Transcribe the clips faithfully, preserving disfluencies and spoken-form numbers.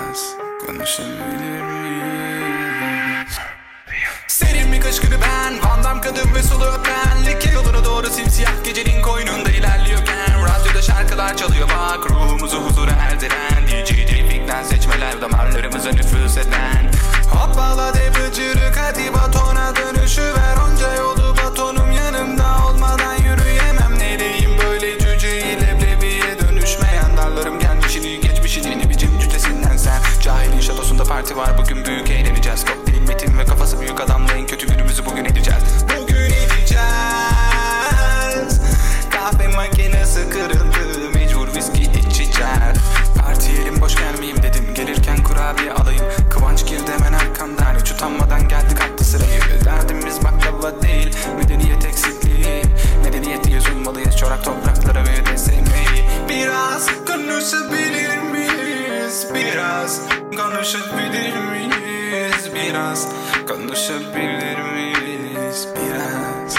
biraz konuşabilir miyiz? Senin bir kış günü ben, Van Damme kadın ve sulu öpen, like yoluna doğru simsiyah gecenin koynunda ilerliyorken, radyoda şarkılar çalıyor bak, ruhumuzu huzura erdiren D J Tevfik'ten seçmeler damarlarımıza nüfuz eden. Hoppala de bıcırık hadi batona dönüşüver, onca yolu batonum yanımda olmadan yürüyemem. Nereyim böyle cüceyi leblebiye dönüşmeyen, darlarım gelmişini geçmişini ne biçim cücesinden sen. Cahilin şatosunda parti var bugün, büyük eğleneceğiz. Kokteylin metin ve kafası büyük adamla en kötü günümüzü bugün edeceğiz. Bugün edeceğiz. Kahve makinesi kırıldı, mecbur viski içeceğiz. Partiyelim boş gelmeyeyim dedim, gelirken kurabiye alayım. Kıvanç girdi hemen arkamdan, hiç utanmadan geldik attı sırayı. Derdimiz baklava değil, medeniyet eksikliği. Medeniyet sunmalıyız çorak topraklara ve de sevmeyi. Biraz konuşabilir miyiz? Biraz konuşabilir miyiz? Biraz konuşabilir miyiz? Biraz.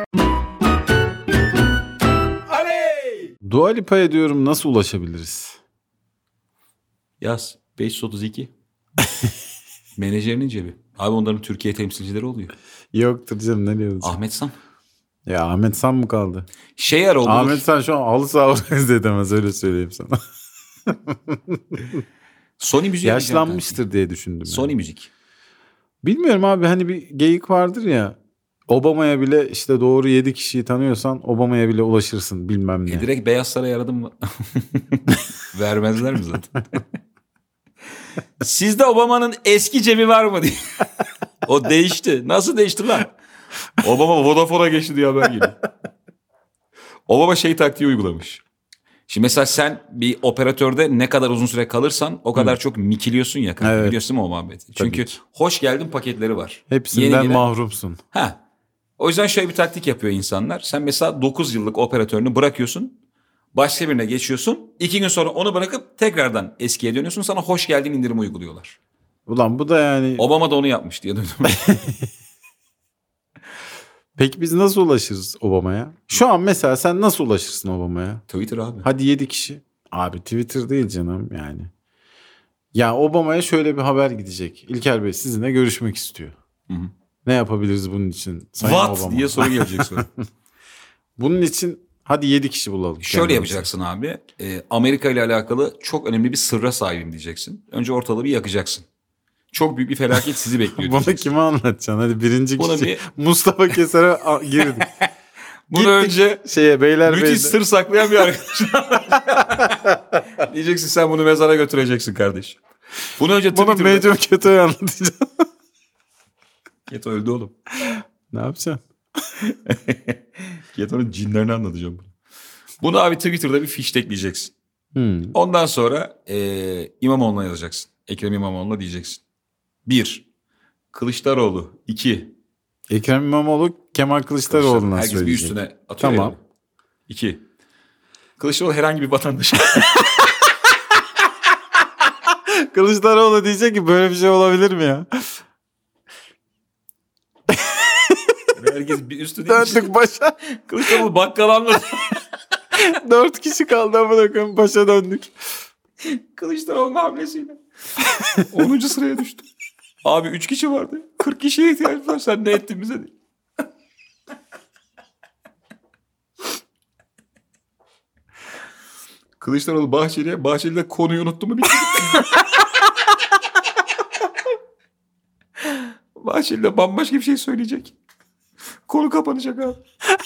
Dua Lipa'ya diyorum, nasıl ulaşabiliriz? Yaz beş yüz otuz iki. Menajerinin cebi. Abi onların Türkiye temsilcileri oluyor. Yoktur canım, ne diyorsun? Ahmet San. Ya Ahmet San mı kaldı? Şey ara olur. Ahmet San şu an halı saha organize edemez, öyle söyleyeyim sana. Sony Müzik. Yaşlanmıştır diye düşündüm. Sony yani. Müzik. Bilmiyorum abi, hani bir geyik vardır ya. Obama'ya bile işte doğru yedi kişiyi tanıyorsan Obama'ya bile ulaşırsın bilmem ne. E direkt Beyaz Saray'a aradım mı? Vermezler mi zaten? Sizde Obama'nın eski cebi var mı diye. O değişti. Nasıl değişti lan? Obama Vodafone'a geçti diye haber geliyor. Obama şey taktiği uygulamış. Şimdi mesela sen bir operatörde ne kadar uzun süre kalırsan o kadar Hı. çok mikiliyorsun ya. Evet. Biliyorsun mu o muhabbeti? Çünkü ki. Hoş geldin paketleri var. Hepsinden Yeni mahrumsun. Ha. O yüzden şöyle bir taktik yapıyor insanlar. Sen mesela dokuz yıllık operatörünü bırakıyorsun. Başka birine geçiyorsun. İki gün sonra onu bırakıp tekrardan eskiye dönüyorsun. Sana hoş geldin indirimi uyguluyorlar. Ulan bu da yani... Obama da onu yapmış diye duydum. Peki biz nasıl ulaşırız Obama'ya? Şu an mesela sen nasıl ulaşırsın Obama'ya? Twitter abi. Hadi yedi kişi. Abi Twitter değil canım yani. Ya Obama'ya şöyle bir haber gidecek. İlker Bey sizinle görüşmek istiyor. Hı hı. Ne yapabiliriz bunun için? Sayın What Obama? diye soru gelecek sonra. Bunun için hadi yedi kişi bulalım. Şöyle yapacaksın abi. E, Amerika ile alakalı çok önemli bir sırra sahibim diyeceksin. Önce ortalığı bir yakacaksın. Çok büyük bir felaket sizi bekliyor. Bunu kime anlatacaksın? Hadi birinci Bunu kişi bir... Mustafa Keser'e girdik. Bunu önce şeye beyler müthiş beyler. Sır saklayan bir arkadaş. Diyeceksin sen bunu mezara götüreceksin kardeş. Bunu önce Twitter'da... Bunu Mecnun Keto'ya anlatacağım. Keto öldü oğlum. Ne yapacaksın? Keto'nun cinlerini anlatacağım bunu. Bunu abi Twitter'da bir fiştekleyeceksin. Hmm. Ondan sonra e, İmamoğlu'na yazacaksın. Ekrem İmamoğlu'na diyeceksin. Bir, Kılıçdaroğlu. İki. Ekrem İmamoğlu Kemal Kılıçdaroğlu'na herkes söyleyecek. Herkes bir üstüne atıyor. Tamam. Yani. İki. Kılıçdaroğlu herhangi bir vatandaş. Kılıçdaroğlu diyecek ki böyle bir şey olabilir mi ya? Herkes bir üstüne. Döndük başa. Kılıçdaroğlu bakkal anladı. Dört kişi kaldı ama bakın başa döndük. Kılıçdaroğlu'nun hamlesiyle. onuncu sıraya düştü. Abi üç kişi vardı. kırk kişiye ihtiyaç var. Sen ne ettin bize diye. Kılıçdaroğlu Bahçeli'ye. Bahçeli de konuyu unuttu mu? Bahçeli de bambaşka bir şey söyleyecek. Konu kapanacak abi.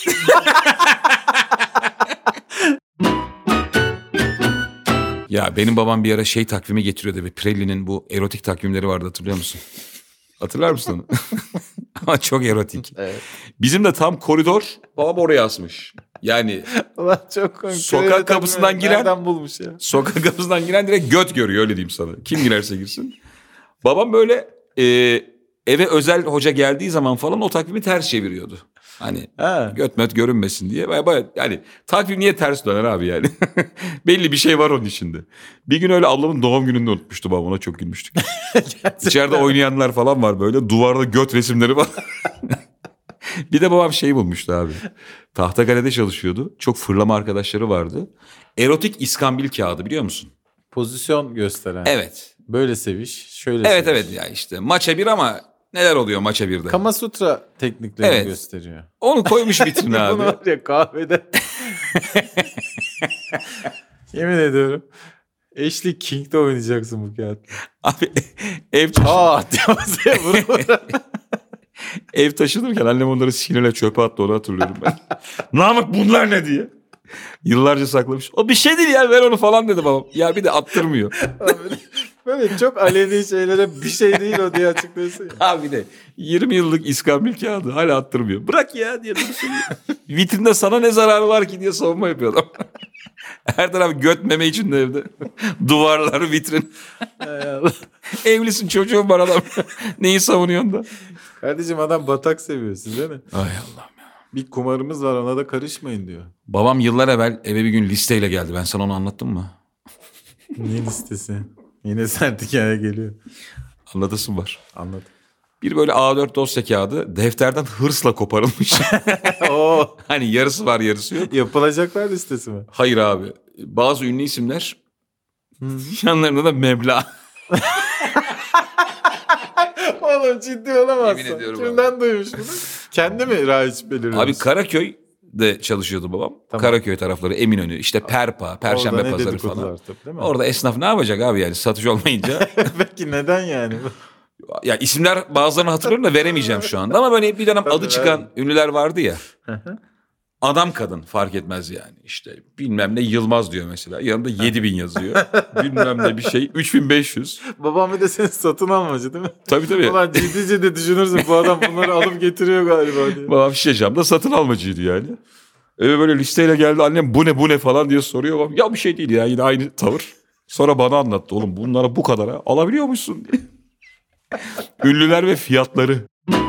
Ya benim babam bir ara şey takvimi getiriyordu. Pirelli'nin bu erotik takvimleri vardı, hatırlıyor musun? Hatırlar mısın onu? Ama çok erotik. Evet. Bizim de tam koridor babam oraya asmış. Yani çok komik. Sokak kapısından giren, nereden bulmuş ya? Sokak kapısından giren direkt göt görüyor, öyle diyeyim sana. Kim girerse girsin. Babam böyle e, eve özel hoca geldiği zaman falan o takvimi ters çeviriyordu. Hani ha. göt möt görünmesin diye. Baya baya yani takvim niye ters döner abi yani? Belli bir şey var onun içinde. Bir gün öyle ablamın doğum gününde unutmuştu babam, ona çok gülmüştük. İçeride oynayanlar falan var böyle, duvarda göt resimleri var. Bir de babam şey bulmuştu abi. Tahtakale'de çalışıyordu. Çok fırlama arkadaşları vardı. Erotik iskambil kağıdı, biliyor musun? Pozisyon gösteren. Evet. Böyle seviş, şöyle Evet seviş. evet ya işte maça bir ama neler oluyor maça birde? Kama Sutra tekniklerini Evet. gösteriyor. Onu koymuş vitrine abi. Bunu var ya kahvede. Yemin ediyorum. Ashley King'de oynayacaksın bu kağıt. Abi ev taşı... Aa diye masaya vura vura. Ev taşınırken annem onları sinirle çöpe attı, onu hatırlıyorum ben. Namık bunlar ne diye. Yıllarca saklamış. O bir şey değil ya, ver onu falan dedi babam. Ya bir de attırmıyor. Böyle çok aleni şeylere bir şey değil o diye açıklıyorsun ya. Abi de yirmi yıllık iskambil kağıdı hala attırmıyor. Bırak ya diye dursun. Vitrinde sana ne zararı var ki diye savunma yapıyor adam. Her taraf göt meme içinde evde. Duvarlar vitrin. Evlisin, çocuğun var adam. Neyi savunuyorsun da? Kardeşim adam batak seviyor, size ne? Ay Allah'ım ya. Bir kumarımız var, ona da karışmayın diyor. Babam yıllar evvel eve bir gün listeyle geldi. Ben sana onu anlattım mı? Ne listesi? Yine sert hikaye geliyor. Anlatasım var. Anlat. Bir böyle A dört dosya kağıdı defterden hırsla koparılmış. Oo, Hani yarısı var yarısı yok. yapılacaklar listesi mi? Hayır abi. Bazı ünlü isimler yanlarında da meblağ. Oğlum ciddi olamazsın. Yemin ediyorum Kimden duymuş bunu? Kendi mi raiç belirliyor? Abi Karaköy'de çalışıyordu babam. Tamam. Karaköy tarafları, Eminönü, işte Perpa, Perşembe Orada ne Pazarı dedikodular falan. tabii, değil mi? Orada esnaf ne yapacak abi yani satış olmayınca? Peki neden yani? Ya isimler bazılarını hatırlıyorum da veremeyeceğim şu anda. Ama böyle bir dönem Tabii, adı çıkan verdim. ünlüler vardı ya. Adam kadın fark etmez yani. İşte bilmem ne Yılmaz diyor mesela. Yanında yedi bin yazıyor. Bilmem ne bir şey. üç bin beş yüz. Babam bir de seni satın almacı değil mi? Tabii tabii. Ulan ciddi ciddi düşünürsün, bu adam bunları alıp getiriyor galiba diye. Babam Şişecam'da satın almacıydı yani. Eve böyle listeyle geldi, annem bu ne bu ne falan diye soruyor. Babam, ya bir şey değil ya, yine aynı tavır. Sonra bana anlattı, oğlum bunlara bu kadara alabiliyormuşsun diye. Ünlüler ve fiyatları.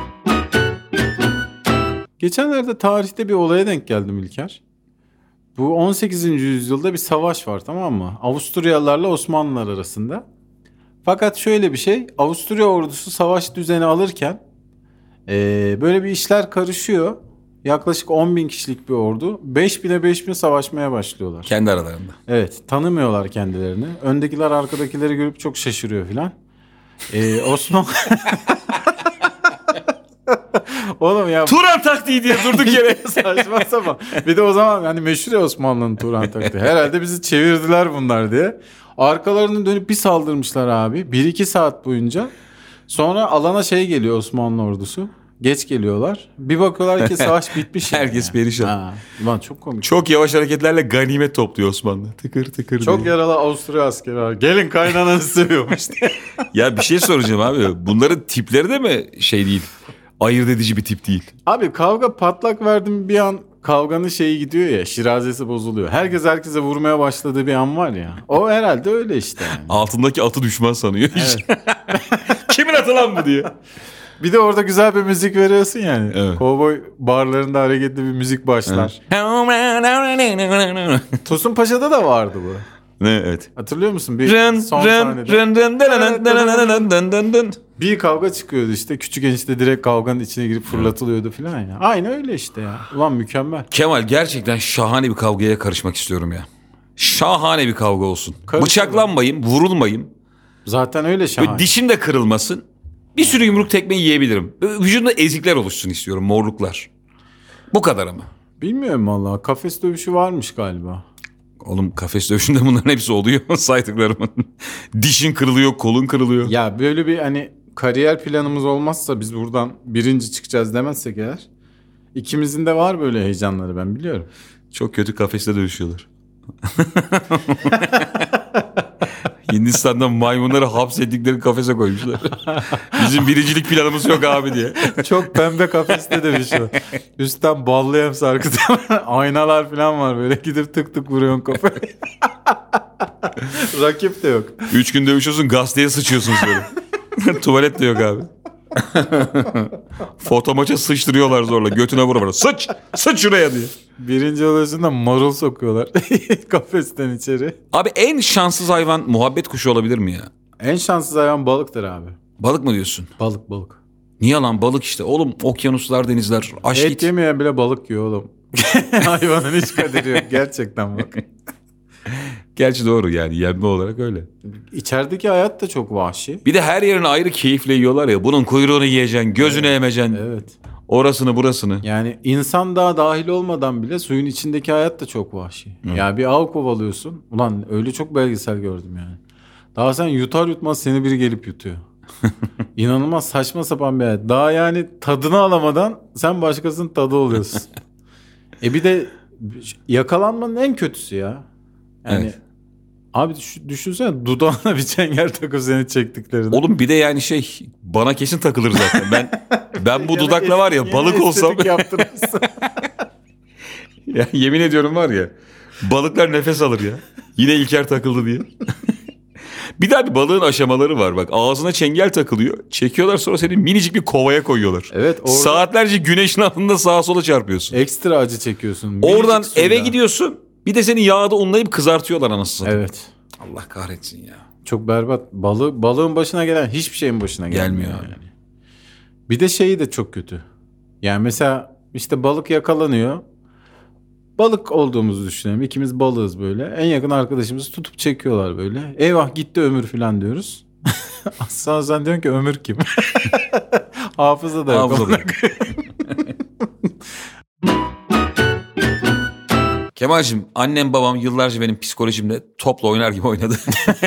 Geçenlerde tarihte bir olaya denk geldim İlker. Bu on sekizinci yüzyılda bir savaş var, tamam mı? Avusturyalılarla Osmanlılar arasında. Fakat şöyle bir şey, Avusturya ordusu savaş düzeni alırken eee, böyle bir işler karışıyor. Yaklaşık on bin kişilik bir ordu. beş bine beş bin savaşmaya başlıyorlar. Kendi aralarında. Evet, tanımıyorlar kendilerini. Öndekiler arkadakileri görüp çok şaşırıyor filan. Ee, Osman... Oğlum ya... Turan taktiği diye durduk yere. Saçma sapan. Bir de o zaman hani meşhur ya Osmanlı'nın Turan taktiği. Herhalde bizi çevirdiler bunlar diye. Arkalarını dönüp bir saldırmışlar abi. Bir iki saat boyunca. Sonra alana şey geliyor, Osmanlı ordusu. Geç geliyorlar. Bir bakıyorlar ki savaş bitmiş. Herkes yani. perişan. Ha, ulan çok komik. Çok yavaş hareketlerle ganimet topluyor Osmanlı. Tıkır tıkır Çok diye. yaralı Avusturya askeri var. Gelin kaynananızı seviyormuş diye. Ya bir şey soracağım abi. Bunların tipleri de mi şey değil? Ayırt edici bir tip değil. Abi kavga patlak verdim bir an, kavganın şeyi gidiyor ya, şirazesi bozuluyor. Herkes herkese vurmaya başladığı bir an var ya. O herhalde öyle işte yani. Altındaki atı düşman sanıyor. Evet. Kimin atı lan bu diye. Bir de orada güzel bir müzik veriyorsun yani. Evet. Kovboy barlarında hareketli bir müzik başlar. Tosun Paşa'da da vardı bu. Ne evet. Hatırlıyor musun? Bir Rın son rın sahnede. rın rın dın dın dın dın dın. Bir kavga çıkıyordu işte. Küçük enişte direkt kavganın içine girip fırlatılıyordu falan ya. Aynı öyle işte ya. Ulan mükemmel. Kemal, gerçekten şahane bir kavgaya karışmak istiyorum ya. Şahane bir kavga olsun. Karışalım. Bıçaklanmayayım, vurulmayayım. Zaten öyle Böyle şahane. dişim de kırılmasın. Bir sürü yumruk tekme yiyebilirim. Böyle vücudumda ezikler oluşsun istiyorum, morluklar. Bu kadar ama. Bilmiyorum vallahi. Kafes dövüşü varmış galiba. Oğlum kafes dövüşünde bunların hepsi oluyor saydıklarımın. Dişin kırılıyor, kolun kırılıyor. Ya böyle bir hani kariyer planımız olmazsa, biz buradan birinci çıkacağız demezsek eğer, ikimizin de var böyle heyecanları, ben biliyorum. Çok kötü kafeste dövüşüyorlar. Hindistan'da maymunları hapsettikleri kafese koymuşlar. Bizim birincilik planımız yok abi diye. Çok pembe kafeste de bir şey var. Üstten ballı hem sarkıtı aynalar falan var, böyle gidip tık tık vuruyorsun kafayı. Rakip de yok. Üç gün dövüşüyorsun, gazeteye sıçıyorsun böyle. Tuvalet de yok abi. Foto maça sıçtırıyorlar zorla. Götüne vura vura. Sıç! Sıç şuraya diye. Birinci oluyorsun da marul sokuyorlar kafesten içeri. Abi en şanssız hayvan muhabbet kuşu olabilir mi ya? En şanssız hayvan balıktır abi. Balık mı diyorsun? Balık balık. Niye lan, balık işte. Oğlum okyanuslar, denizler. Aç Et git. yemeyen bile balık yiyor oğlum. Hayvanın hiç kaderi yok gerçekten bak. Gerçi doğru yani yenme olarak öyle. İçerideki hayat da çok vahşi. Bir de her yerini ayrı keyifle yiyorlar ya. Bunun kuyruğunu yiyeceksin, gözünü evet. emeceksin. Evet. Orasını burasını. Yani insan daha dahil olmadan bile suyun içindeki hayat da çok vahşi. Ya yani bir av kovalıyorsun. Ulan öyle çok belgesel gördüm yani. Daha sen yutar yutmaz seni biri gelip yutuyor. İnanılmaz saçma sapan bir hayat. Daha yani tadını alamadan sen başkasının tadı oluyorsun. E bir de yakalanmanın en kötüsü ya. Yani evet. Abi düş, düşünsene dudağına bir çengel takıp seni çektiklerini. Oğlum bir de yani şey bana kesin takılır zaten. Ben ben bu dudakla var ya balık olsam. Ya yemin ediyorum var ya balıklar nefes alır ya. Yine İlker takıldı diye. Bir daha bir balığın aşamaları var bak. Ağzına çengel takılıyor. Çekiyorlar sonra seni minicik bir kovaya koyuyorlar. Evet. Orada... Saatlerce güneşin altında sağa sola çarpıyorsun. Ekstra acı çekiyorsun. Minicik oradan suyla. Eve gidiyorsun. Bir de seni yağda unlayıp kızartıyorlar anasını satayım. Evet. Allah kahretsin ya. Çok berbat. Balı, balığın başına gelen hiçbir şeyin başına gelmiyor. Gelmiyor yani. Bir de şeyi de çok kötü. Yani mesela işte balık yakalanıyor. Balık olduğumuzu düşünelim. İkimiz balığız böyle. En yakın arkadaşımızı tutup çekiyorlar böyle. Eyvah gitti ömür falan diyoruz. Sonra sen diyorsun ki ömür kim? Hafıza da yok. Hafıza da yok. Kemal'cim annem babam yıllarca benim psikolojimle topla oynar gibi oynadı.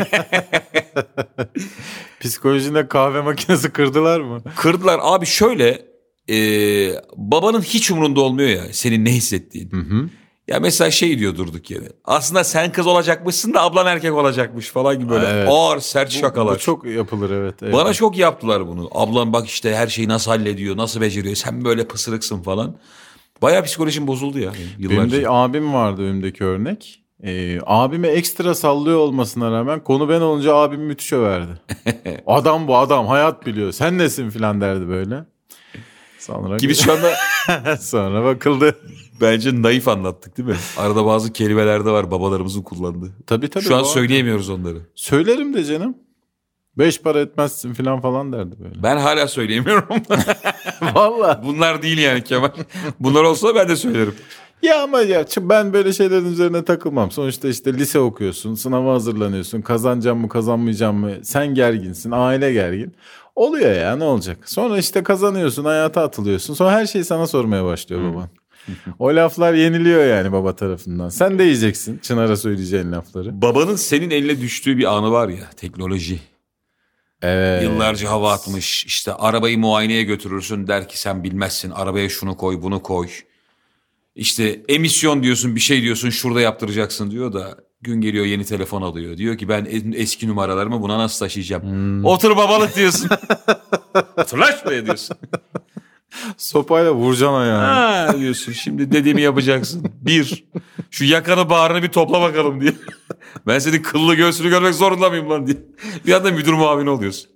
Psikolojinde kahve makinesi kırdılar mı? Kırdılar abi şöyle e, babanın hiç umurunda olmuyor ya senin ne hissettiğin. Hı hı. Ya mesela şey diyor durduk yere. Aslında sen kız olacakmışsın da ablan erkek olacakmış falan gibi böyle evet. ağır sert bu, şakalar. Bu çok yapılır evet, evet. Bana çok yaptılar bunu. Ablam bak işte her şeyi nasıl hallediyor, nasıl beceriyor. Sen böyle pısırıksın falan. Bayağı psikolojim bozuldu ya yıllarca. Benim de abim vardı önümdeki örnek. Ee, abime ekstra sallıyor olmasına rağmen konu ben olunca abim müthiş överdi. Adam bu adam hayat biliyor. Sen nesin filan derdi böyle. Sonra gibi şu anda sonra bakıldı. Bence naif anlattık değil mi? Arada bazı kelimeler de var babalarımızın kullandığı. Tabii tabii. Şu an söyleyemiyoruz onları. Söylerim de canım. Beş para etmezsin falan falan derdi böyle. Ben hala söyleyemiyorum. Vallahi. Bunlar değil yani Kemal. Bunlar olsa ben de söylerim. Ya ama ya ben böyle şeylerin üzerine takılmam. Sonuçta işte lise okuyorsun, sınava hazırlanıyorsun. Kazanacağım mı, kazanmayacağım mı? Sen gerginsin, aile gergin. Oluyor ya ne olacak? Sonra işte kazanıyorsun, hayata atılıyorsun. Sonra her şeyi sana sormaya başlıyor hmm. baban. O laflar yeniliyor yani baba tarafından. Sen de yiyeceksin Çınar'a söyleyeceğin lafları. Babanın senin eline düştüğü bir anı var ya, teknoloji. Evet. Yıllarca hava atmış. İşte arabayı muayeneye götürürsün, der ki sen bilmezsin. Arabaya şunu koy, bunu koy. İşte emisyon diyorsun, bir şey diyorsun, şurada yaptıracaksın diyor da gün geliyor yeni telefon alıyor. Diyor ki ben eski numaralarımı buna nasıl taşıyacağım? Hmm. Otur babalık diyorsun. Otur lan şuraya diyorsun. Sopayla vuracaksın ayağını. Ha diyorsun şimdi dediğimi yapacaksın. Bir, şu yakanı bağrını bir topla bakalım diye. Ben senin kıllı göğsünü görmek zorunda mıyım lan diye. Bir anda müdür muavini oluyorsun.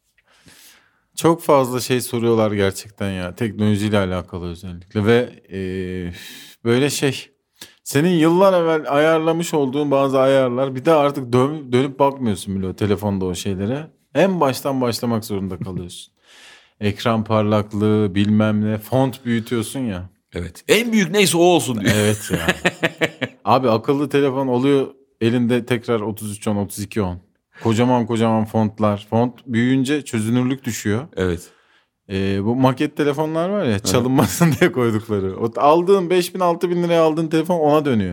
Çok fazla şey soruyorlar gerçekten ya. Teknolojiyle alakalı özellikle. Ve e, böyle şey. Senin yıllar evvel ayarlamış olduğun bazı ayarlar. Bir de artık dön, dönüp bakmıyorsun bile o telefonda o şeylere. En baştan başlamak zorunda kalıyorsun. Ekran parlaklığı bilmem ne. Font büyütüyorsun ya. Evet. En büyük neyse o olsun diyor. Evet ya. Abi akıllı telefon oluyor elinde tekrar otuz üç on otuz iki on. Kocaman kocaman fontlar. Font büyüyünce çözünürlük düşüyor. Evet. Ee, bu maket telefonlar var ya çalınmasın evet. diye koydukları. O aldığın beş bin altı bin liraya aldığın telefon ona dönüyor.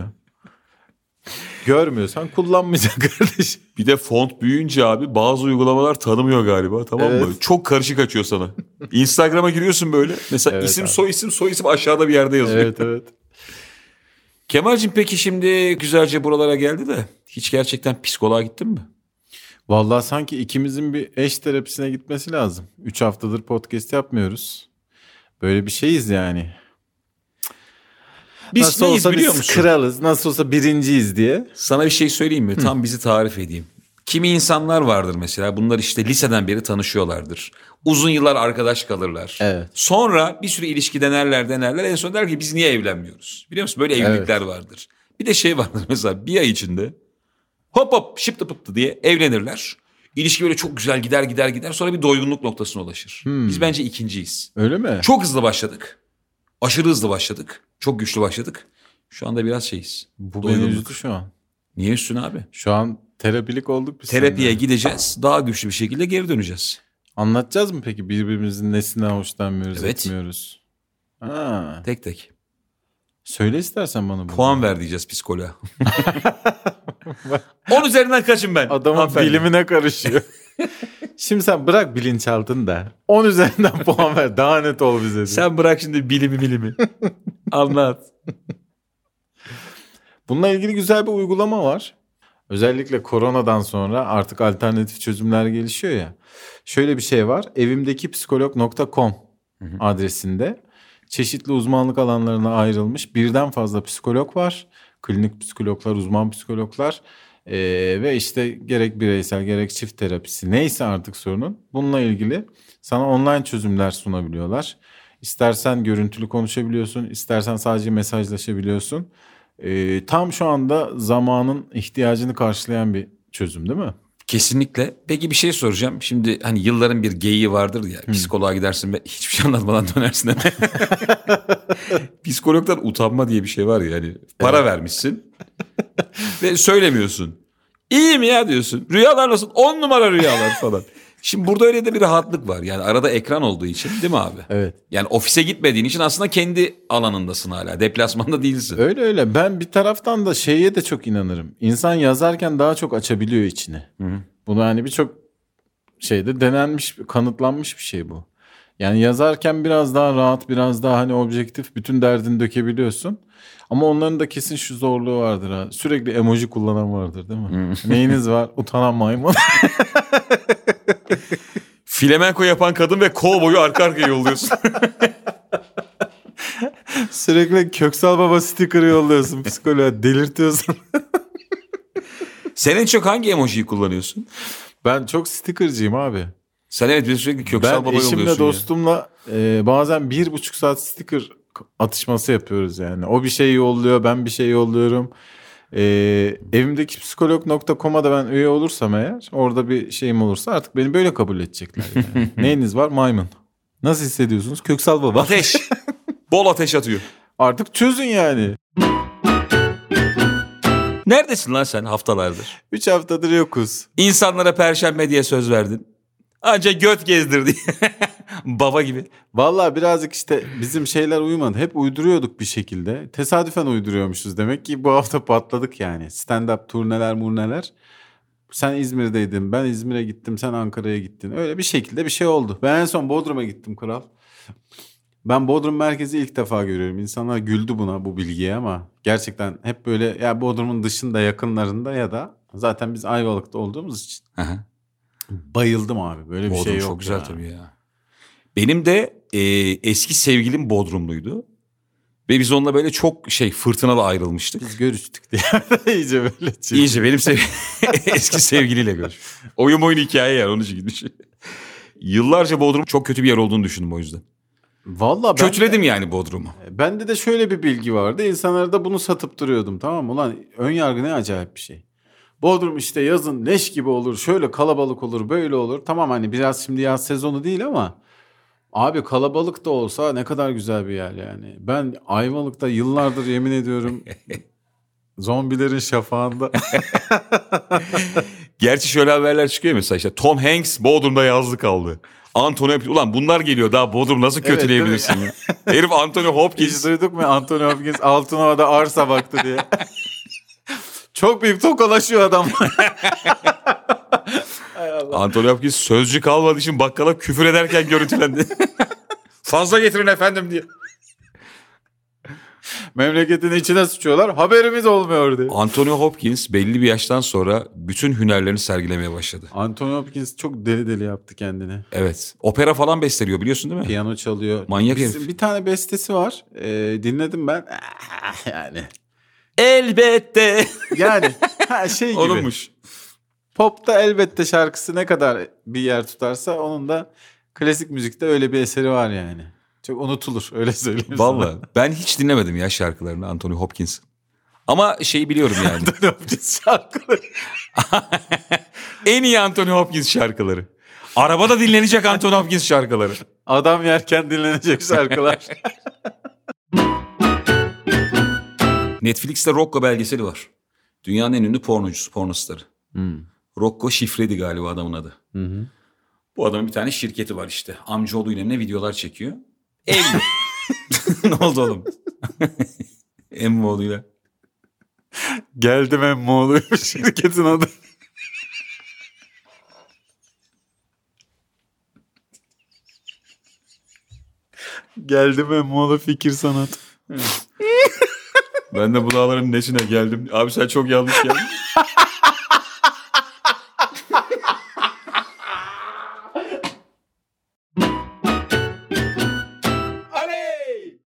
Görmüyorsan kullanmayacaksın kardeşim. Bir de font büyüyünce abi bazı uygulamalar tanımıyor galiba, tamam evet. mı? Çok karışık açıyor sana. Instagram'a giriyorsun böyle. Mesela evet, isim abi. soy isim soy isim aşağıda bir yerde yazıyor. Evet evet. Kemal'cim peki şimdi güzelce buralara geldi de hiç gerçekten psikoloğa gittin mi? Vallahi sanki ikimizin bir eş terapisine gitmesi lazım. Üç haftadır podcast yapmıyoruz. Böyle bir şeyiz yani. Biz nasıl neyiz olsa biliyor biz musun? Kralız, nasıl olsa birinciyiz diye. Sana bir şey söyleyeyim mi? Hı. Tam bizi tarif edeyim. Kimi insanlar vardır mesela. Bunlar işte liseden beri tanışıyorlardır. Uzun yıllar arkadaş kalırlar. Evet. Sonra bir sürü ilişki denerler denerler. En son der ki biz niye evlenmiyoruz? Biliyor musun? Böyle evlilikler evet. vardır. Bir de şey vardır mesela bir ay içinde hop hop şıptı pıptı diye evlenirler. İlişki böyle çok güzel gider gider gider. Sonra bir doygunluk noktasına ulaşır. Hmm. Biz bence ikinciyiz. Öyle mi? Çok hızlı başladık. Aşırı hızlı başladık. Çok güçlü başladık. Şu anda biraz şeyiz. Bu beni üzdü şu an. Niye üstüne abi? Şu an terapilik olduk biz. Terapiye seninle. gideceğiz. Daha güçlü bir şekilde geri döneceğiz. Anlatacağız mı peki birbirimizin nesinden hoşlanmıyoruz, Evet. etmiyoruz? Ha. Tek tek. Söyle istersen bana bunu. Puan ver diyeceğiz psikoloğa. On üzerinden kaçım ben? Adamın hanımefendi? bilimine karışıyor. Şimdi sen bırak bilinçaltını da. on üzerinden puan ver. Daha net ol bize. diye. Sen bırak şimdi bilimi bilimi. Anlat. Bununla ilgili güzel bir uygulama var. Özellikle koronadan sonra artık alternatif çözümler gelişiyor ya. Şöyle bir şey var. evimdeki psikolog nokta com adresinde çeşitli uzmanlık alanlarına ayrılmış birden fazla psikolog var. Klinik psikologlar, uzman psikologlar ee, ve işte gerek bireysel gerek çift terapisi neyse artık sorunun. Bununla ilgili sana online çözümler sunabiliyorlar. İstersen görüntülü konuşabiliyorsun, istersen sadece mesajlaşabiliyorsun. Ee, tam şu anda zamanın ihtiyacını karşılayan bir çözüm değil mi? Kesinlikle. Peki bir şey soracağım. Şimdi hani yılların bir geyiği vardır ya. Psikoloğa gidersin ve hiçbir şey anlatmadan dönersin. Psikologdan utanma diye bir şey var ya. Hani para vermişsin ve söylemiyorsun. İyiyim ya diyorsun. Rüyalar nasıl? On numara rüyalar falan. Şimdi burada öyle de bir rahatlık var. Yani arada ekran olduğu için değil mi abi? Evet. Yani ofise gitmediğin için aslında kendi alanındasın hala. Deplasmanda değilsin. Öyle öyle. Ben bir taraftan da şeye de çok inanırım. İnsan yazarken daha çok açabiliyor içini. Hı hı. Bunu hani birçok şeyde denenmiş, kanıtlanmış bir şey bu. Yani yazarken biraz daha rahat, biraz daha hani objektif bütün derdini dökebiliyorsun. Ama onların da kesin şu zorluğu vardır ha. Sürekli emoji kullanan vardır değil mi? Neyiniz var? Utanan maymun. Flamenko yapan kadın ve kovboyu arka arkaya yolluyorsun. Sürekli Köksal Baba sticker'ı yolluyorsun psikoloğa. Delirtiyorsun. Sen en çok hangi emojiyi kullanıyorsun? Ben çok sticker'cıyım abi. Sen evet bir sürekli Köksal Ben Baba yolluyorsun eşimle ya. dostumla e, bazen bir buçuk saat sticker atışması yapıyoruz yani. O bir şey yolluyor, ben bir şey yolluyorum. E, evimdeki psikolog nokta com'a da ben üye olursam eğer, orada bir şeyim olursa artık beni böyle kabul edecekler. Yani. Neyiniz var? Maymun. Nasıl hissediyorsunuz? Köksal Baba. Ateş. Bol ateş atıyor. Artık çözün yani. Neredesin lan sen haftalardır? Üç haftadır yokuz. İnsanlara perşembe diye söz verdin. Anca göt gezdirdi. Baba gibi. Vallahi birazcık işte bizim şeyler uyumadı. Hep uyduruyorduk bir şekilde. Tesadüfen uyduruyormuşuz. Demek ki bu hafta patladık yani. Stand-up turneler murneler. Sen İzmir'deydin. Ben İzmir'e gittim. Sen Ankara'ya gittin. Öyle bir şekilde bir şey oldu. Ben en son Bodrum'a gittim kral. Ben Bodrum merkezi ilk defa görüyorum. İnsanlar güldü buna, bu bilgiye, ama gerçekten hep böyle ya Bodrum'un dışında, yakınlarında ya da zaten biz Ayvalık'ta olduğumuz için Aha. bayıldım abi. Böyle bir Bodrum şey yok. çok güzel ya. tabii ya. Benim de e, eski sevgilim Bodrumluydu. Ve biz onunla böyle çok şey fırtınalı ayrılmıştık. Biz görüştük diye. İyice böyle. Çıktı. İyice benim sev eski sevgiliyle görüş. Oyun oyun hikaye yani, onun için gitmiş. Yıllarca Bodrum çok kötü bir yer olduğunu düşündüm o yüzden. Vallahi ben Kötüledim yani Bodrum'u. de, bende de şöyle bir bilgi vardı. İnsanlara da bunu satıp duruyordum, tamam mı? Ulan ön yargı ne acayip bir şey. Bodrum işte yazın leş gibi olur. Şöyle kalabalık olur, böyle olur. Tamam, hani biraz şimdi yaz sezonu değil ama abi kalabalık da olsa ne kadar güzel bir yer yani. Ben Ayvalık'ta yıllardır yemin ediyorum zombilerin şafağında. Gerçi şöyle haberler çıkıyor mesela, işte Tom Hanks Bodrum'da yazlık aldı. Anthony Hopkins, ulan bunlar geliyor daha Bodrum nasıl Evet, kötüleyebilirsin ya? Herif Anthony Hiç Hopkins. duyduk mu Anthony Hopkins Altınova'da arsa baktı diye. Çok büyük tokalaşıyor adam. Anthony Hopkins sözcü kalmadığı için bakkala küfür ederken görüntülendi. Fazla getirin efendim diye. Memleketin içine sıçıyorlar. Haberimiz olmuyor diye. Anthony Hopkins belli bir yaştan sonra bütün hünerlerini sergilemeye başladı. Anthony Hopkins çok deli deli yaptı kendini. Evet. Opera falan besteliyor, biliyorsun değil mi? Piyano çalıyor. Manyak Bizim herif. bir tane bestesi var. Ee, dinledim ben. Ah, yani. Elbette. Yani ha, şey gibi. Onunmuş. Pop'ta elbette şarkısı ne kadar bir yer tutarsa onun da klasik müzikte öyle bir eseri var yani. Çok unutulur, öyle söyleyeyim sana. Vallahi ben hiç dinlemedim ya şarkılarını Anthony Hopkins. Ama şeyi biliyorum yani. Anthony Hopkins şarkıları. En iyi Anthony Hopkins şarkıları. Arabada dinlenecek Anthony Hopkins şarkıları. Adam yerken dinlenecek şarkılar. Netflix'te Rocco belgeseli var. Dünyanın en ünlü pornocusu, pornostarı. Hmm. Rocco Siffredi galiba adamın adı. Hı hı. Bu adamın bir tane şirketi var işte. Amcaoğluyla ne videolar çekiyor. Evli. Ne oldu oğlum? Emmoğlu'yla. Geldim Emmoğlu şirketin adı. Geldim Emmoğlu fikir sanat. Ben de bu dağların nesine geldim. Abi sen çok yanlış geldin.